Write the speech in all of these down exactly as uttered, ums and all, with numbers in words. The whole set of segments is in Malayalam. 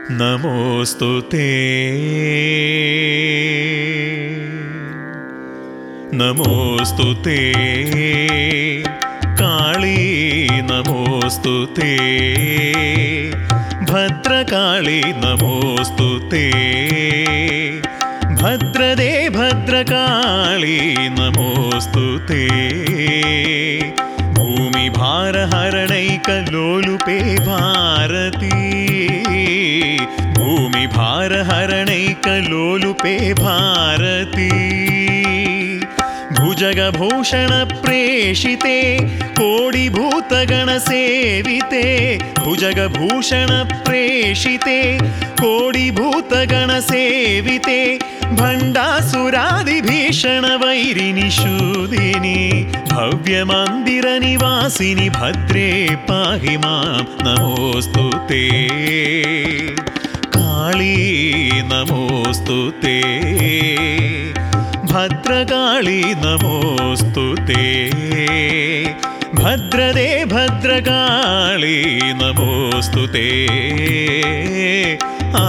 നമോസ്തുതേ നമോസ്തുതേ കാളീ നമോസ്തുതേ ഭദ്രകാളി നമോസ്തുതേ ഭദ്രദേ ഭദ്രകാളി നമോസ്തുതേ ഭൂമിഭാരഹരണൈകലോലുപേ ഭാരതി ഭൂമിഭാരഹരണൈകലോലുപേ ഭാരതി ഭുജഗഭൂഷണ പ്രേഷിതേ കോടിഭൂതഗണസേവിതേ ഭുജഗഭൂഷണ പ്രേഷിതേ കോടിഭൂതഗണസേവിതേ ഭണ്ഡാസുരാദിഭീഷണ വൈരിനിഷൂദിനി ഭവ്യമന്ദിരനിവാസിനി ഭദ്രേ പാഹി മാം നമോസ്തുതേ കാളീ നമോസ്തുതേ ഭദ്രകാളി നമോസ്തുതേ ഭദ്രദേ ഭദ്രകാളി നമോസ്തുതേ ആ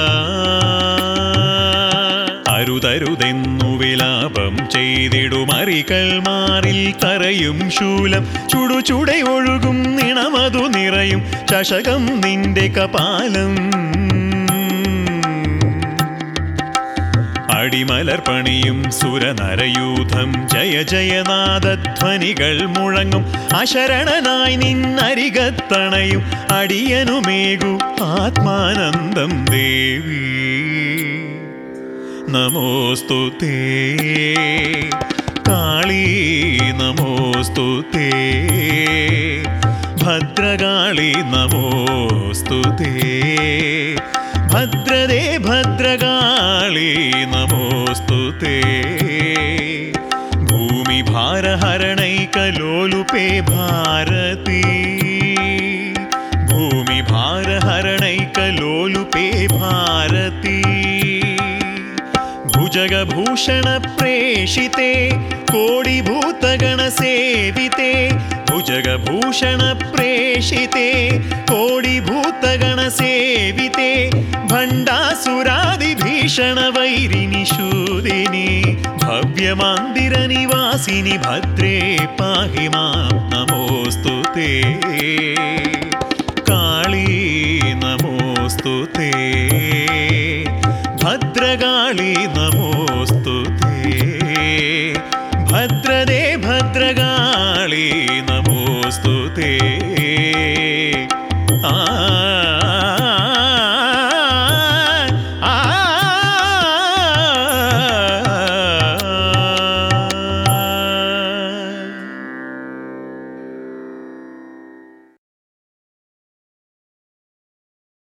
അരുതരുതെന്നു വിലാപം ചെയ്തിടുമറികൾ മാറിൽ തറയും ശൂലം ചുടുചുട ഒഴുകും നിണമതു നിറയും ചഷകം നിന്റെ കപാലം അടിമലർപ്പണിയും സുരനരയൂഥം ജയ ജയനാദധ്വനികൾ മുഴങ്ങും അശരണനായി നിന്നരികത്തണയും അടിയനുമേകു ആത്മാനന്ദം ദേവി നമോസ്തുതേ കാളീ നമോസ്തുതേ ഭദ്രകാളി നമോസ്തുതേ ഭദ്രദേ ഭദ്രകാളി നമോസ്തുതേ ഭൂമിഭാരഹരണൈകലോലുപേ ഭാരതി ഭൂമിഭാരഹരണൈകലോലുപേ ഭാരതി ഭുജഗഭൂഷണ പ്രേഷിതേ കോടിഭൂതഗണസേവിതേ ഭുജഗഭൂഷണ പ്രേഷിതേ കോടിഭൂതഗണസേവിതേ ഭണ്ഡാസുരാദിഭീഷണ വൈരിനിഷൂദിനി ഭവ്യമന്ദിരനിവാസിനി ഭദ്രേ പാഹി മാം നമോസ്തുതേ കാളീ നമോസ്തുതേ ഭദ്രകാളി നമോസ്തുതേ ഭദ്രദേ ഭദ്രകാളി നമോസ്തുതേ ആ